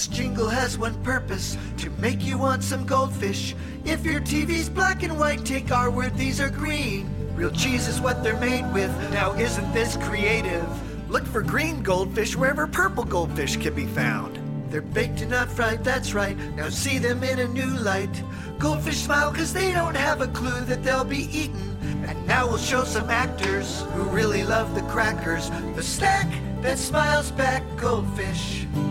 This jingle has one purpose, to make you want some goldfish. If your TV's black and white, take our word, these are green. Real cheese is what they're made with. Now isn't this creative? Look for green goldfish wherever purple goldfish can be found. They're baked and not fried, that's right. Now see them in a new light. Goldfish smile cause they don't have a clue that they'll be eaten. And now we'll show some actors who really love the crackers. The snack that smiles back, goldfish.